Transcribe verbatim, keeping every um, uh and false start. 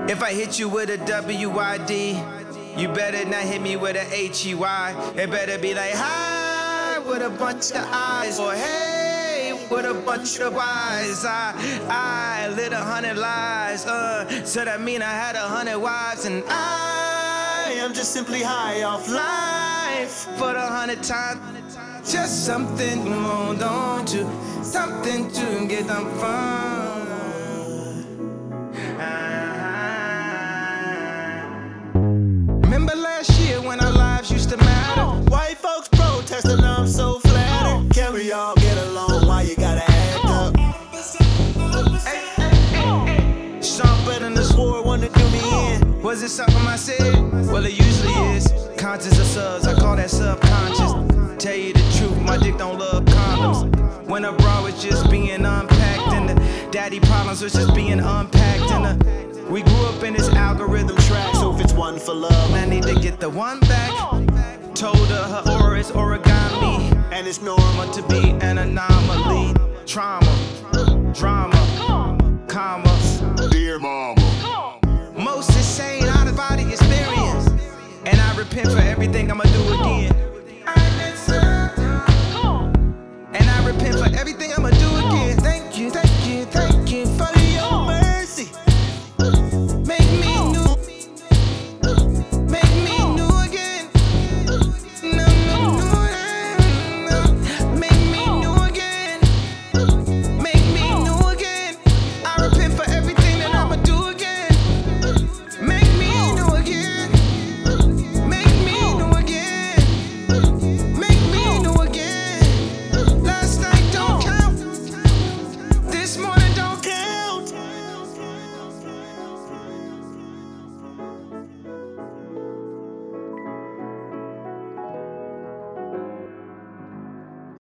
If I hit you with a W I D, you better not hit me with a H E Y. It better be like, hi, with a bunch of eyes. Or hey, with a bunch of eyes. I, I lit a hundred lies. Uh, so that mean I had a hundred wives. And I am just simply high off life for the hundred times. Just something to hold on to, something to get them from. Remember last year when our lives used to matter? White folks protesting, I'm so flattered. Can we all get along? Why you gotta act up? Hey, hey, hey, hey. Sharper than the sword, wanna do me in. Was it something I said? Well, it usually is. Conscious of subs, I call that subconscious. Tell you the truth, my dick don't love condoms. When a bra was just being unpacked and the daddy problems was just being unpacked and the, we grew up in this algorithm track. So if it's one for love, I need to get the one back. Told her her aura is origami, and it's normal to be an anomaly. Trauma, drama, comma. Dear mom.